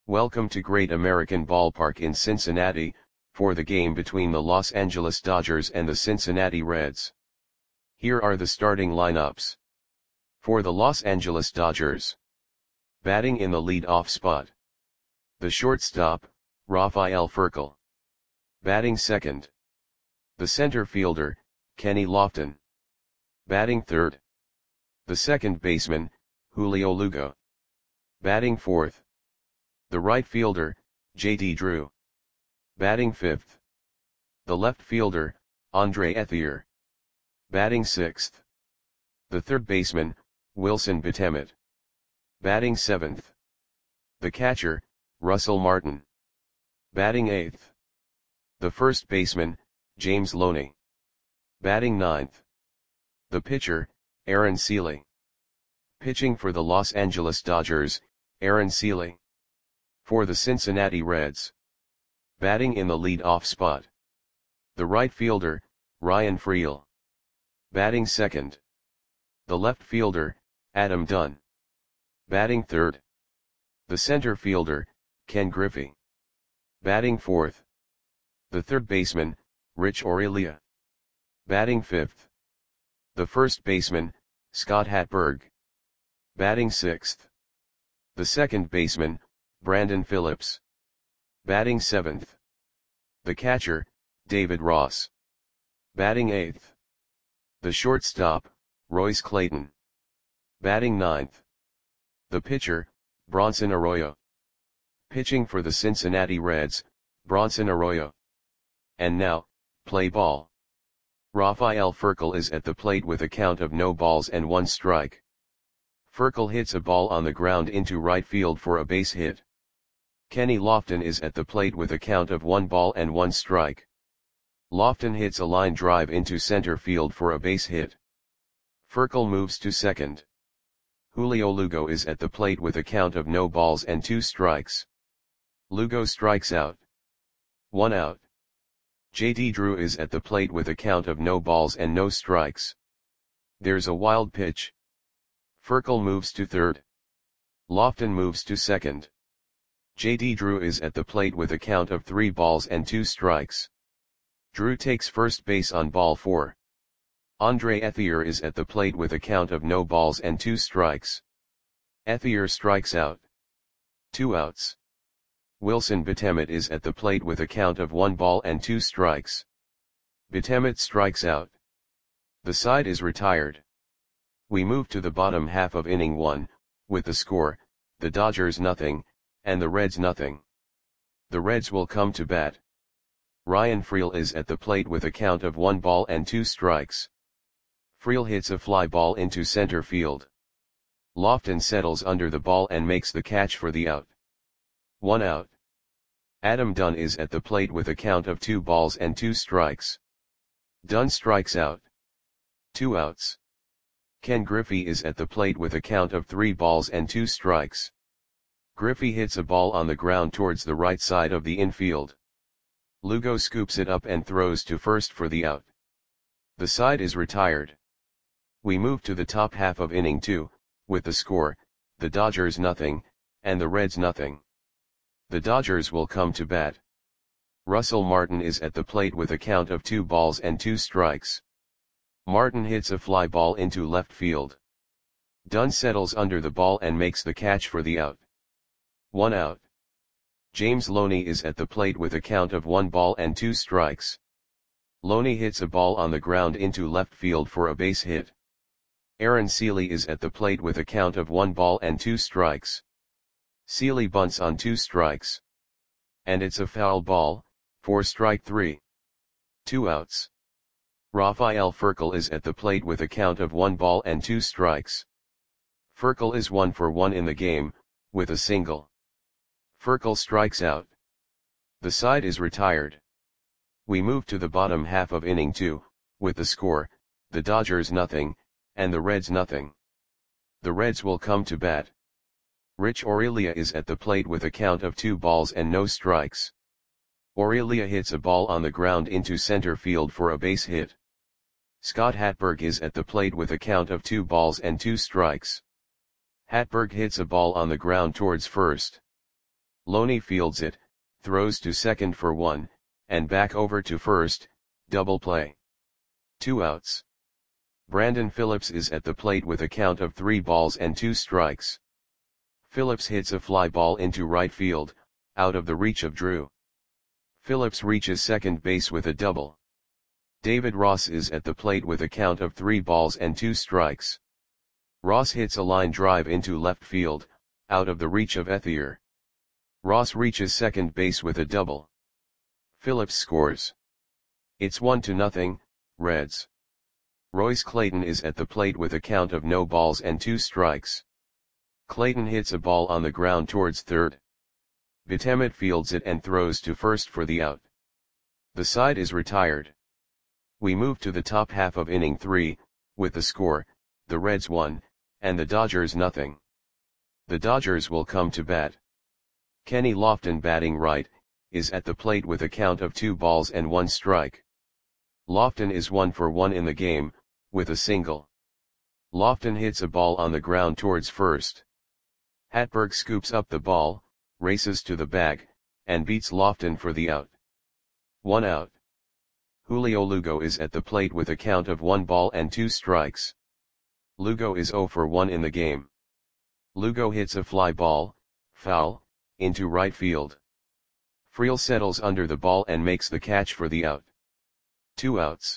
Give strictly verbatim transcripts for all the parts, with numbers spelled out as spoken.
Welcome to Great American Ballpark in Cincinnati, for the game between the Los Angeles Dodgers and the Cincinnati Reds. Here are the starting lineups. For the Los Angeles Dodgers. Batting in the lead-off spot. The shortstop, Rafael Furcal. Batting second. The center fielder, Kenny Lofton. Batting third. The second baseman, Julio Lugo. Batting fourth. The right fielder, J D Drew. Batting fifth. The left fielder, Andre Ethier. Batting sixth. The third baseman, Wilson Betemit. Batting seventh. The catcher, Russell Martin. Batting eighth. The first baseman, James Loney. Batting ninth. The pitcher, Aaron Sele. Pitching for the Los Angeles Dodgers, Aaron Sele. For the Cincinnati Reds. Batting in the lead-off spot. The right fielder, Ryan Freel. Batting second. The left fielder, Adam Dunn. Batting third. The center fielder, Ken Griffey. Batting fourth. The third baseman, Rich Aurelia. Batting fifth. The first baseman, Scott Hatteberg. Batting sixth. The second baseman, Brandon Phillips. Batting seventh. The catcher, David Ross. Batting eighth. The shortstop, Royce Clayton. Batting ninth. The pitcher, Bronson Arroyo. Pitching for the Cincinnati Reds, Bronson Arroyo. And now, play ball. Rafael Furcal is at the plate with a count of no balls and one strike. Furcal hits a ball on the ground into right field for a base hit. Kenny Lofton is at the plate with a count of one ball and one strike. Lofton hits a line drive into center field for a base hit. Furcal moves to second. Julio Lugo is at the plate with a count of no balls and two strikes. Lugo strikes out. One out. J D Drew is at the plate with a count of no balls and no strikes. There's a wild pitch. Furcal moves to third. Lofton moves to second. J D Drew is at the plate with a count of three balls and two strikes. Drew takes first base on ball four. Andre Ethier is at the plate with a count of no balls and two strikes. Ethier strikes out. Two outs. Wilson Betemit is at the plate with a count of one ball and two strikes. Betemit strikes out. The side is retired. We move to the bottom half of inning one, with the score, the Dodgers nothing, and the Reds nothing. The Reds will come to bat. Ryan Freel is at the plate with a count of one ball and two strikes. Freel hits a fly ball into center field. Lofton settles under the ball and makes the catch for the out. One out. Adam Dunn is at the plate with a count of two balls and two strikes. Dunn strikes out. Two outs. Ken Griffey is at the plate with a count of three balls and two strikes. Griffey hits a ball on the ground towards the right side of the infield. Lugo scoops it up and throws to first for the out. The side is retired. We move to the top half of inning two, with the score, the Dodgers nothing, and the Reds nothing. The Dodgers will come to bat. Russell Martin is at the plate with a count of two balls and two strikes. Martin hits a fly ball into left field. Dunn settles under the ball and makes the catch for the out. One out. James Loney is at the plate with a count of one ball and two strikes. Loney hits a ball on the ground into left field for a base hit. Aaron Sele is at the plate with a count of one ball and two strikes. Sele bunts on two strikes. And it's a foul ball, for strike three. Two outs. Rafael Furcal is at the plate with a count of one ball and two strikes. Furcal is one for one in the game, with a single. Furcal strikes out. The side is retired. We move to the bottom half of inning two, with the score, the Dodgers nothing, and the Reds nothing. The Reds will come to bat. Rich Aurelia is at the plate with a count of two balls and no strikes. Aurelia hits a ball on the ground into center field for a base hit. Scott Hatteberg is at the plate with a count of two balls and two strikes. Hatteberg hits a ball on the ground towards first. Loney fields it, throws to second for one, and back over to first, double play. Two outs. Brandon Phillips is at the plate with a count of three balls and two strikes. Phillips hits a fly ball into right field, out of the reach of Drew. Phillips reaches second base with a double. David Ross is at the plate with a count of three balls and two strikes. Ross hits a line drive into left field, out of the reach of Ethier. Ross reaches second base with a double. Phillips scores. It's one to nothing, Reds. Royce Clayton is at the plate with a count of no balls and two strikes. Clayton hits a ball on the ground towards third. Betemet fields it and throws to first for the out. The side is retired. We move to the top half of inning three, with the score, the Reds one, and the Dodgers nothing. The Dodgers will come to bat. Kenny Lofton, batting right, is at the plate with a count of two balls and one strike. Lofton is one for one in the game, with a single. Lofton hits a ball on the ground towards first. Hatberg scoops up the ball, races to the bag, and beats Lofton for the out. One out. Julio Lugo is at the plate with a count of one ball and two strikes. Lugo is zero for one in the game. Lugo hits a fly ball, foul, into right field. Friel settles under the ball and makes the catch for the out. Two outs.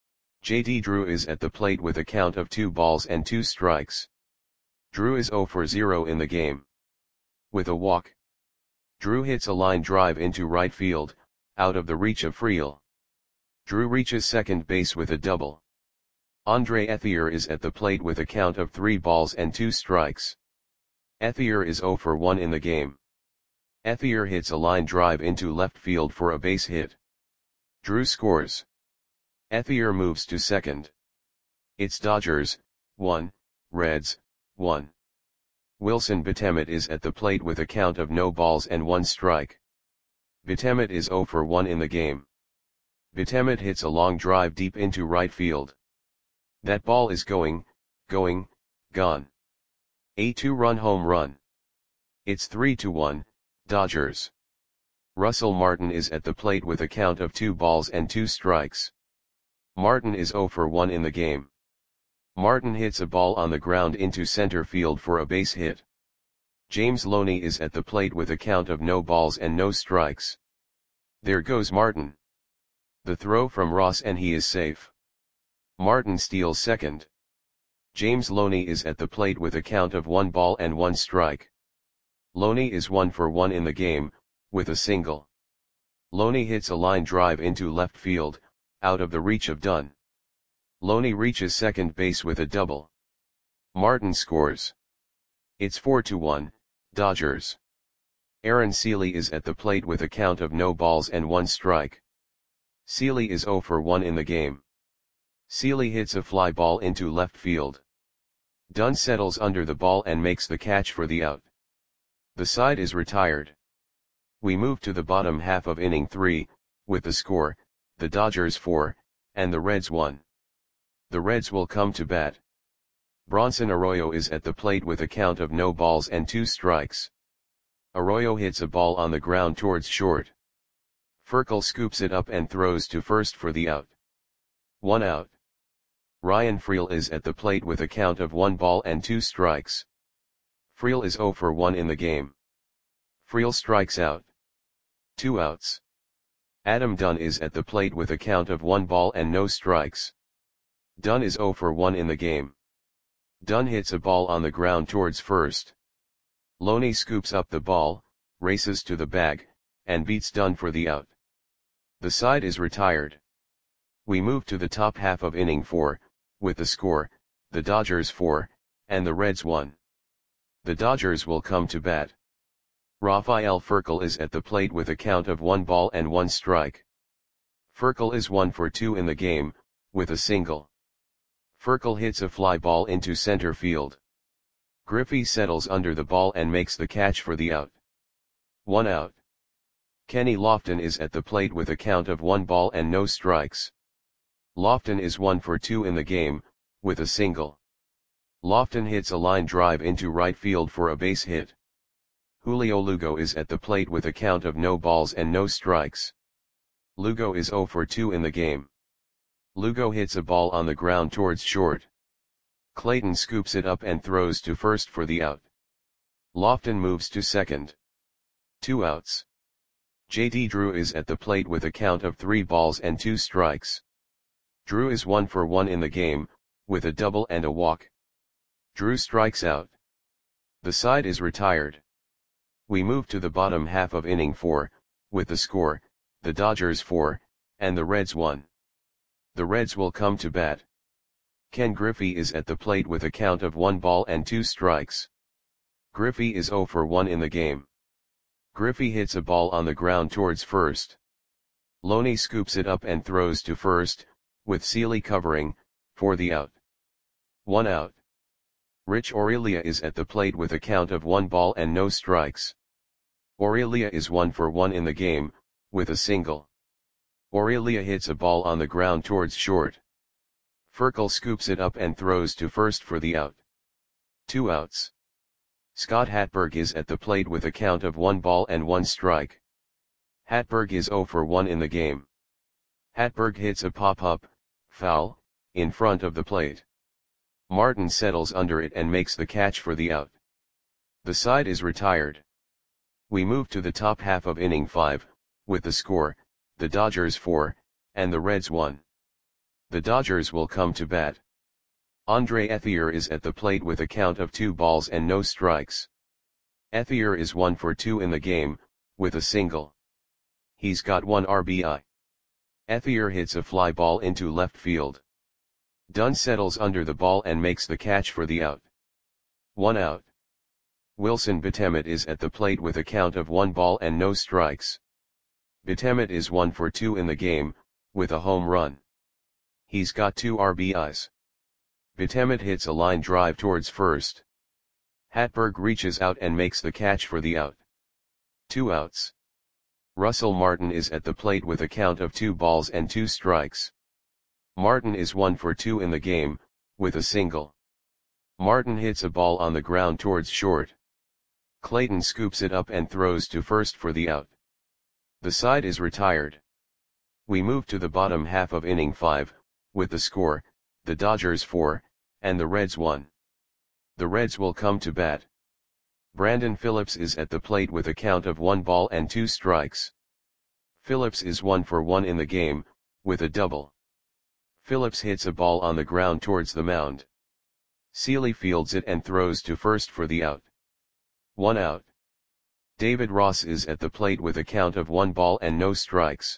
J D Drew is at the plate with a count of two balls and two strikes. Drew is zero for zero in the game. With a walk. Drew hits a line drive into right field, out of the reach of Friel. Drew reaches second base with a double. Andre Ethier is at the plate with a count of three balls and two strikes. Ethier is zero for one in the game. Ethier hits a line drive into left field for a base hit. Drew scores. Ethier moves to second. It's Dodgers, one, Reds, one. Wilson Betemet is at the plate with a count of no balls and one strike. Betemet is zero for one in the game. Betemet hits a long drive deep into right field. That ball is going, going, gone. A two-run home run. It's three to one, Dodgers. Russell Martin is at the plate with a count of two balls and two strikes. Martin is zero for one in the game. Martin hits a ball on the ground into center field for a base hit. James Loney is at the plate with a count of no balls and no strikes. There goes Martin. The throw from Ross and he is safe. Martin steals second. James Loney is at the plate with a count of one ball and one strike. Loney is one for one in the game, with a single. Loney hits a line drive into left field, out of the reach of Dunn. Loney reaches second base with a double. Martin scores. It's four to one, Dodgers. Aaron Seeley is at the plate with a count of no balls and one strike. Seeley is zero for one in the game. Seeley hits a fly ball into left field. Dunn settles under the ball and makes the catch for the out. The side is retired. We move to the bottom half of inning three, with the score, the Dodgers four, and the Reds one. The Reds will come to bat. Bronson Arroyo is at the plate with a count of no balls and two strikes. Arroyo hits a ball on the ground towards short. Furkel scoops it up and throws to first for the out. One out. Ryan Friel is at the plate with a count of one ball and two strikes. Friel is zero for one in the game. Friel strikes out. Two outs. Adam Dunn is at the plate with a count of one ball and no strikes. Dunn is zero for one in the game. Dunn hits a ball on the ground towards first. Loney scoops up the ball, races to the bag, and beats Dunn for the out. The side is retired. We move to the top half of inning four, with the score, the Dodgers four, and the Reds one. The Dodgers will come to bat. Rafael Furkel is at the plate with a count of one ball and one strike. Furkel is one for two in the game, with a single. Furkel hits a fly ball into center field. Griffey settles under the ball and makes the catch for the out. One out. Kenny Lofton is at the plate with a count of one ball and no strikes. Lofton is one for two in the game, with a single. Lofton hits a line drive into right field for a base hit. Julio Lugo is at the plate with a count of no balls and no strikes. Lugo is zero for two in the game. Lugo hits a ball on the ground towards short. Clayton scoops it up and throws to first for the out. Lofton moves to second. Two outs. J D Drew is at the plate with a count of three balls and two strikes. Drew is one for one in the game, with a double and a walk. Drew strikes out. The side is retired. We move to the bottom half of inning four, with the score, the Dodgers four, and the Reds one. The Reds will come to bat. Ken Griffey is at the plate with a count of one ball and two strikes. Griffey is zero for one in the game. Griffey hits a ball on the ground towards first. Loney scoops it up and throws to first, with Seeley covering, for the out. One out. Rich Aurelia is at the plate with a count of one ball and no strikes. Aurelia is one for one in the game, with a single. Aurelia hits a ball on the ground towards short. Furkel scoops it up and throws to first for the out. Two outs. Scott Hatberg is at the plate with a count of one ball and one strike. Hatberg is zero for one in the game. Hatberg hits a pop-up, foul, in front of the plate. Martin settles under it and makes the catch for the out. The side is retired. We move to the top half of inning five, with the score, the Dodgers four, and the Reds one. The Dodgers will come to bat. Andre Ethier is at the plate with a count of two balls and no strikes. Ethier is one for two in the game, with a single. He's got one R B I. Ethier hits a fly ball into left field. Dunn settles under the ball and makes the catch for the out. One out. Wilson Betemet is at the plate with a count of one ball and no strikes. Betemet is one for two in the game, with a home run. He's got two R B Is. Betemet hits a line drive towards first. Hatberg reaches out and makes the catch for the out. Two outs. Russell Martin is at the plate with a count of two balls and two strikes. Martin is one for two in the game, with a single. Martin hits a ball on the ground towards short. Clayton scoops it up and throws to first for the out. The side is retired. We move to the bottom half of inning five, with the score, the Dodgers four, and the Reds one. The Reds will come to bat. Brandon Phillips is at the plate with a count of one ball and two strikes. Phillips is one for one in the game, with a double. Phillips hits a ball on the ground towards the mound. Seeley fields it and throws to first for the out. One out. David Ross is at the plate with a count of one ball and no strikes.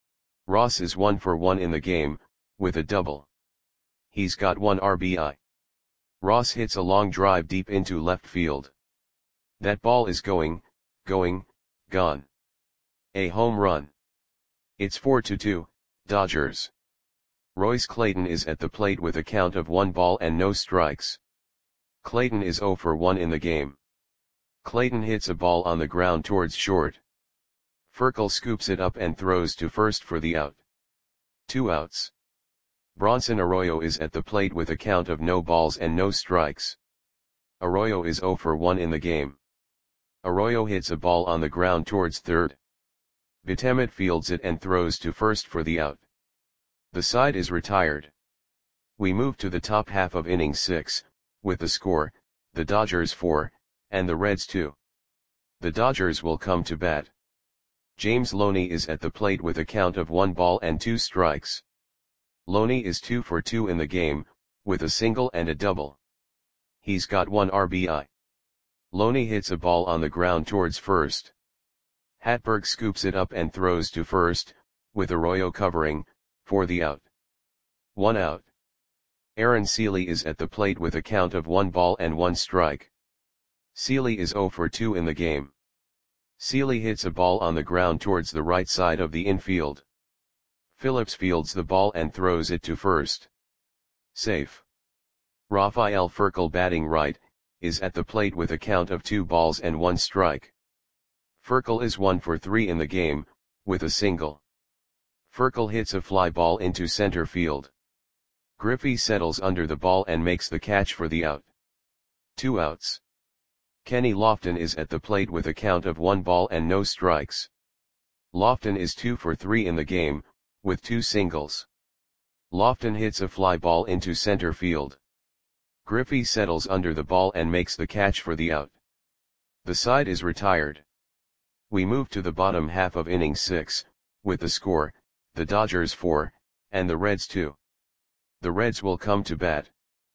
Ross is one for one in the game, with a double. He's got one R B I. Ross hits a long drive deep into left field. That ball is going, going, gone. A home run. It's four to two, Dodgers. Royce Clayton is at the plate with a count of one ball and no strikes. Clayton is zero for one in the game. Clayton hits a ball on the ground towards short. Furkel scoops it up and throws to first for the out. Two outs. Bronson Arroyo is at the plate with a count of no balls and no strikes. Arroyo is zero for one in the game. Arroyo hits a ball on the ground towards third. Betemet fields it and throws to first for the out. The side is retired. We move to the top half of inning six, with the score, the Dodgers four, and the Reds two. The Dodgers will come to bat. James Loney is at the plate with a count of one ball and two strikes. Loney is two for two in the game, with a single and a double. He's got one R B I. Loney hits a ball on the ground towards first. Hatberg scoops it up and throws to first, with Arroyo covering, for the out. One out. Aaron Seeley is at the plate with a count of one ball and one strike. Seeley is zero for two in the game. Seeley hits a ball on the ground towards the right side of the infield. Phillips fields the ball and throws it to first. Safe. Rafael Furkel, batting right, is at the plate with a count of two balls and one strike. Furkel is one for three in the game, with a single. Furkel hits a fly ball into center field. Griffey settles under the ball and makes the catch for the out. Two outs. Kenny Lofton is at the plate with a count of one ball and no strikes. Lofton is two for three in the game, with two singles. Lofton hits a fly ball into center field. Griffey settles under the ball and makes the catch for the out. The side is retired. We move to the bottom half of inning six, with the score, the Dodgers four, and the Reds two. The Reds will come to bat.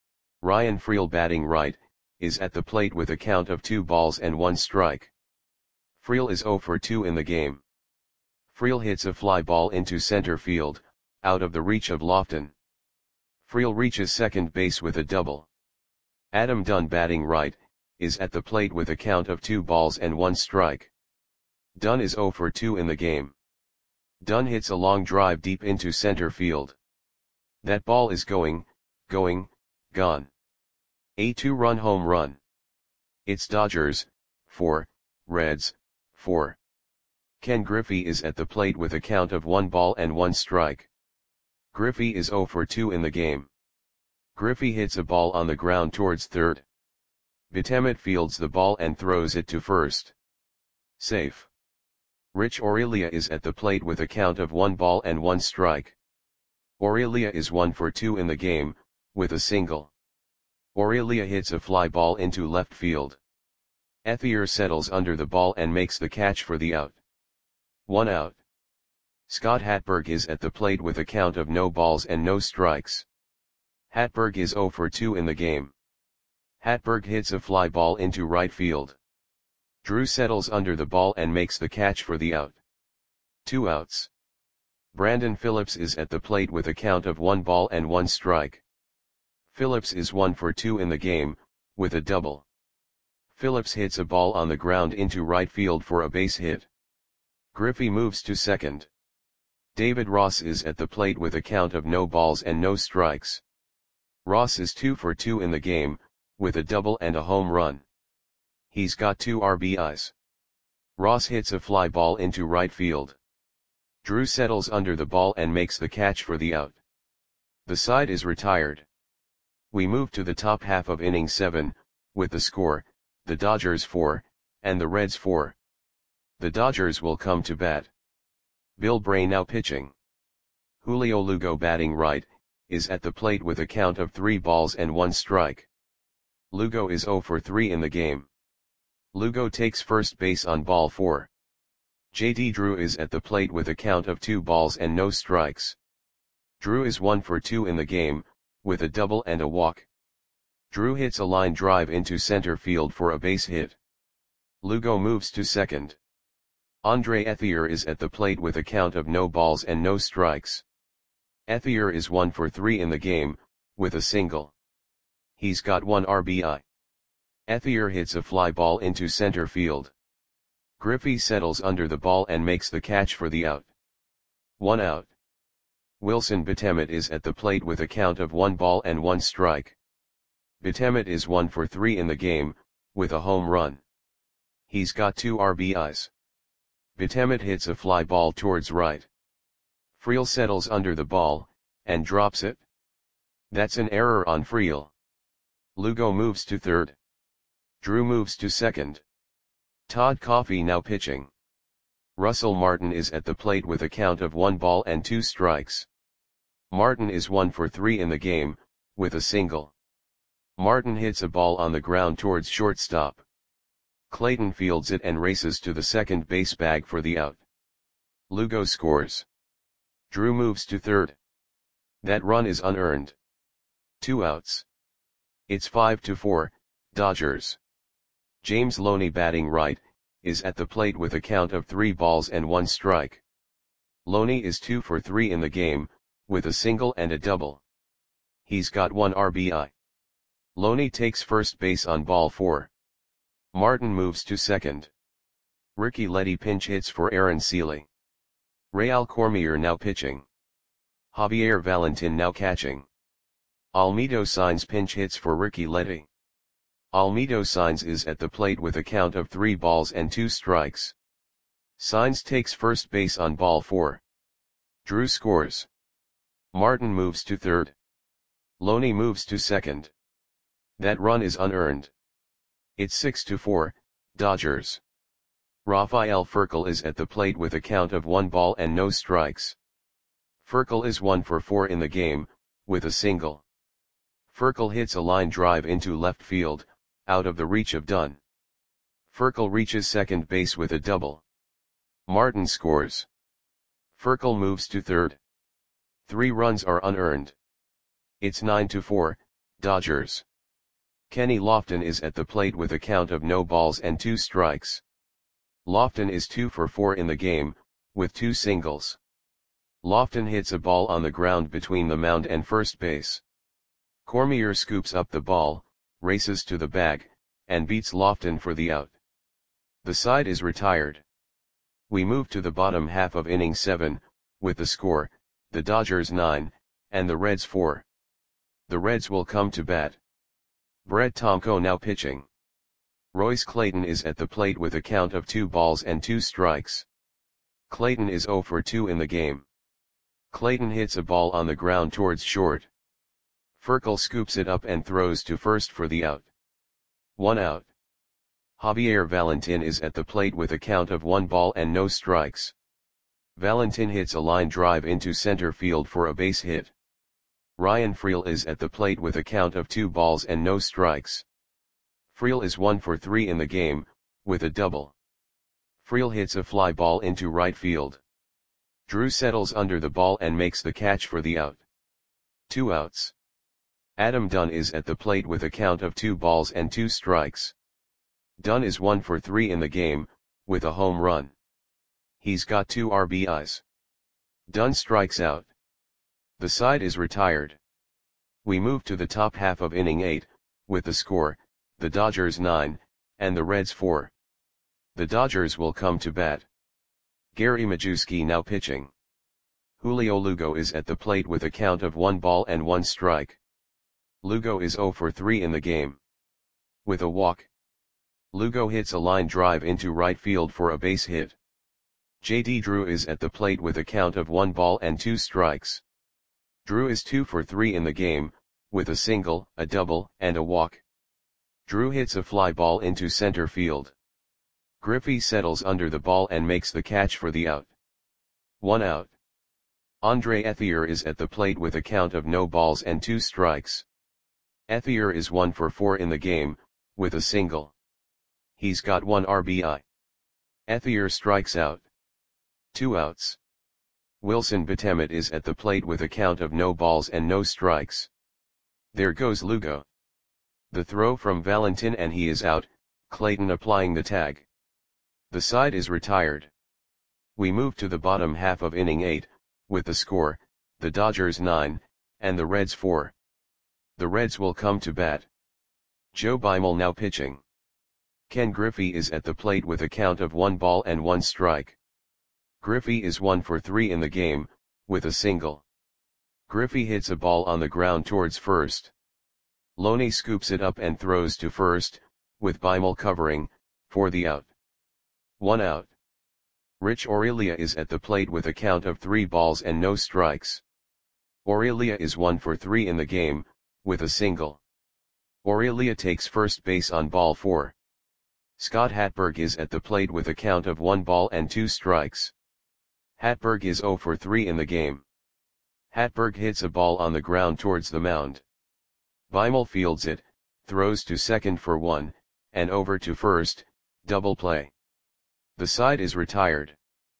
Ryan Freel, batting right, is at the plate with a count of two balls and one strike. Freel is zero for two in the game. Freel hits a fly ball into center field, out of the reach of Lofton. Freel reaches second base with a double. Adam Dunn, batting right, is at the plate with a count of two balls and one strike. Dunn is zero for two in the game. Dunn hits a long drive deep into center field. That ball is going, going, gone. A two-run home run. It's Dodgers, four, Reds, four. Ken Griffey is at the plate with a count of one ball and one strike. Griffey is zero for two in the game. Griffey hits a ball on the ground towards third. Betemet fields the ball and throws it to first. Safe. Rich Aurelia is at the plate with a count of one ball and one strike. Aurelia is one for two in the game, with a single. Aurelia hits a fly ball into left field. Ethier settles under the ball and makes the catch for the out. One out. Scott Hatberg is at the plate with a count of no balls and no strikes. Hatberg is zero for two in the game. Hatberg hits a fly ball into right field. Drew settles under the ball and makes the catch for the out. Two outs. Brandon Phillips is at the plate with a count of one ball and one strike. Phillips is one for two in the game, with a double. Phillips hits a ball on the ground into right field for a base hit. Griffey moves to second. David Ross is at the plate with a count of no balls and no strikes. Ross is two for two in the game, with a double and a home run. He's got two R B Is. Ross hits a fly ball into right field. Drew settles under the ball and makes the catch for the out. The side is retired. We move to the top half of inning seven, with the score, the Dodgers four, and the Reds four. The Dodgers will come to bat. Bill Bray now pitching. Julio Lugo, batting right, is at the plate with a count of three balls and one strike. Lugo is zero for three in the game. Lugo takes first base on ball four. J D Drew is at the plate with a count of two balls and no strikes. Drew is one for two in the game, with a double and a walk. Drew hits a line drive into center field for a base hit. Lugo moves to second. Andre Ethier is at the plate with a count of no balls and no strikes. Ethier is one for three in the game, with a single. He's got one R B I. Ethier hits a fly ball into center field. Griffey settles under the ball and makes the catch for the out. One out. Wilson Betemet is at the plate with a count of one ball and one strike. Betemet is one for three in the game, with a home run. He's got two R B Is. Betemet hits a fly ball towards right. Freel settles under the ball, and drops it. That's an error on Freel. Lugo moves to third. Drew moves to second. Todd Coffey now pitching. Russell Martin is at the plate with a count of one ball and two strikes. Martin is one for three in the game, with a single. Martin hits a ball on the ground towards shortstop. Clayton fields it and races to the second base bag for the out. Lugo scores. Drew moves to third. That run is unearned. Two outs. It's five to four, Dodgers. James Loney, batting right, is at the plate with a count of three balls and one strike. Loney is two for three in the game, with a single and a double. He's got one R B I. Loney takes first base on ball four. Martin moves to second. Ricky Letty pinch hits for Aaron Seeley. Real Cormier now pitching. Javier Valentin now catching. Almedo Signs pinch hits for Ricky Letty. Almedo Signs is at the plate with a count of three balls and two strikes. Signs takes first base on ball four. Drew scores. Martin moves to third. Loney moves to second. That run is unearned. It's six to four, Dodgers. Rafael Furcal is at the plate with a count of one ball and no strikes. Furcal is one for four in the game, with a single. Furcal hits a line drive into left field, out of the reach of Dunn. Furcal reaches second base with a double. Martin scores. Furcal moves to third. Three runs are unearned. It's nine to four, Dodgers. Kenny Lofton is at the plate with a count of no balls and two strikes. Lofton is two for four in the game, with two singles. Lofton hits a ball on the ground between the mound and first base. Cormier scoops up the ball, races to the bag, and beats Lofton for the out. The side is retired. We move to the bottom half of inning seven, with the score, the Dodgers nine, and the Reds four. The Reds will come to bat. Brett Tomko now pitching. Royce Clayton is at the plate with a count of two balls and two strikes. Clayton is zero for two in the game. Clayton hits a ball on the ground towards short. Furcal scoops it up and throws to first for the out. One out. Javier Valentin is at the plate with a count of one ball and no strikes. Valentin hits a line drive into center field for a base hit. Ryan Freel is at the plate with a count of two balls and no strikes. Freel is one for three in the game, with a double. Freel hits a fly ball into right field. Drew settles under the ball and makes the catch for the out. Two outs. Adam Dunn is at the plate with a count of two balls and two strikes. Dunn is one for three in the game, with a home run. He's got two R B Is. Dunn strikes out. The side is retired. We move to the top half of inning eight, with the score, the Dodgers nine, and the Reds four. The Dodgers will come to bat. Gary Majewski now pitching. Julio Lugo is at the plate with a count of one ball and one strike. Lugo is zero for three in the game. With a walk. Lugo hits a line drive into right field for a base hit. J D Drew is at the plate with a count of one ball and two strikes. Drew is two for three in the game, with a single, a double, and a walk. Drew hits a fly ball into center field. Griffey settles under the ball and makes the catch for the out. One out. Andre Ethier is at the plate with a count of no balls and two strikes. Ethier is one for four in the game, with a single. He's got one R B I. Ethier strikes out. Two outs. Wilson Betemet is at the plate with a count of no balls and no strikes. There goes Lugo. The throw from Valentin and he is out, Clayton applying the tag. The side is retired. We move to the bottom half of inning eight, with the score, the Dodgers nine, and the Reds four. The Reds will come to bat. Joe Beimel now pitching. Ken Griffey is at the plate with a count of one ball and one strike. Griffey is one for three in the game, with a single. Griffey hits a ball on the ground towards first. Loney scoops it up and throws to first, with Beimel covering, for the out. One out. Rich Aurelia is at the plate with a count of three balls and no strikes. Aurelia is one for three in the game, with a single. Aurelia takes first base on ball four. Scott Hatberg is at the plate with a count of one ball and two strikes. Hatberg is zero for three in the game. Hatberg hits a ball on the ground towards the mound. Beimel fields it, throws to second for one, and over to first, double play. The side is retired.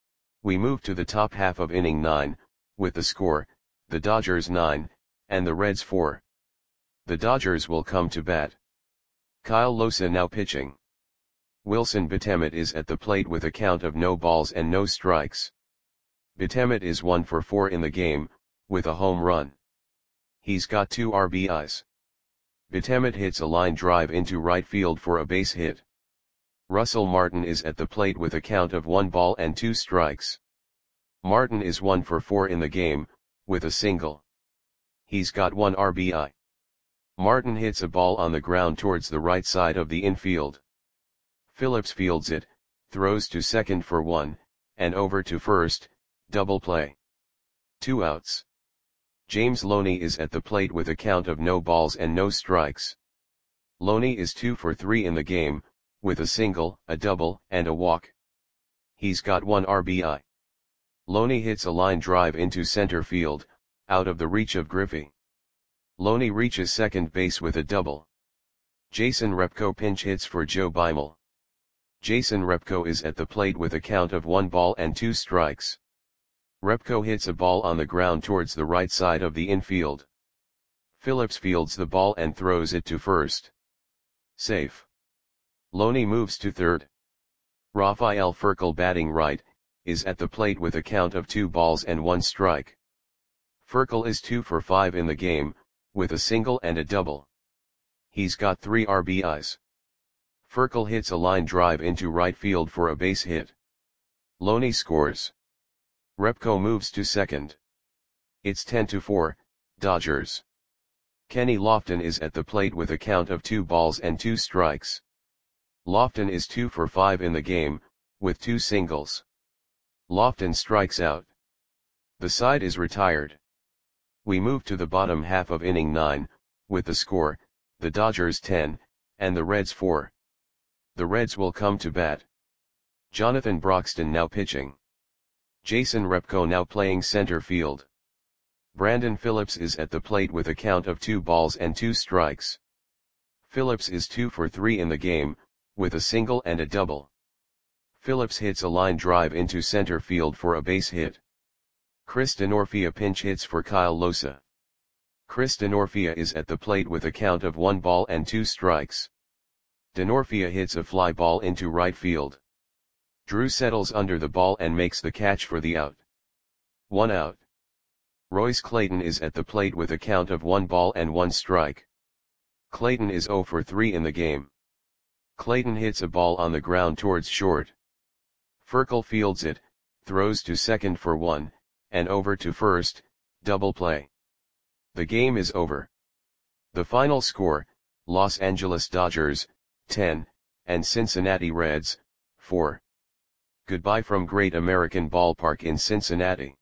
We move to the top half of inning nine, with the score, the Dodgers nine, and the Reds four. The Dodgers will come to bat. Kyle Losa now pitching. Wilson Betemet is at the plate with a count of no balls and no strikes. Betemet is one for four in the game, with a home run. He's got two R B Is. Betemet hits a line drive into right field for a base hit. Russell Martin is at the plate with a count of one ball and two strikes. Martin is one for four in the game, with a single. He's got one R B I. Martin hits a ball on the ground towards the right side of the infield. Phillips fields it, throws to second for one, and over to first, double play. Two outs. James Loney is at the plate with a count of no balls and no strikes. Loney is two for three in the game, with a single, a double, and a walk. He's got one R B I. Loney hits a line drive into center field, out of the reach of Griffey. Loney reaches second base with a double. Jason Repko pinch hits for Joe Beimel. Jason Repko is at the plate with a count of one ball and two strikes. Repko hits a ball on the ground towards the right side of the infield. Phillips fields the ball and throws it to first. Safe. Loney moves to third. Rafael Furcal, batting right, is at the plate with a count of two balls and one strike. Furcal is two for five in the game, with a single and a double. He's got three R B Is. Furcal hits a line drive into right field for a base hit. Loney scores. Repko moves to second. It's ten to four, Dodgers. Kenny Lofton is at the plate with a count of two balls and two strikes. Lofton is two for five in the game, with two singles. Lofton strikes out. The side is retired. We move to the bottom half of inning nine, with the score, the Dodgers ten, and the Reds four. The Reds will come to bat. Jonathan Broxton now pitching. Jason Repko now playing center field. Brandon Phillips is at the plate with a count of two balls and two strikes. Phillips is two for three in the game, with a single and a double. Phillips hits a line drive into center field for a base hit. Chris Denorfia pinch hits for Kyle Losa. Chris Denorfia is at the plate with a count of one ball and two strikes. Denorfia hits a fly ball into right field. Drew settles under the ball and makes the catch for the out. One out. Royce Clayton is at the plate with a count of one ball and one strike. Clayton is zero for three in the game. Clayton hits a ball on the ground towards short. Furcal fields it, throws to second for one, and over to first, double play. The game is over. The final score, Los Angeles Dodgers, ten, and Cincinnati Reds, four. Goodbye from Great American Ballpark in Cincinnati.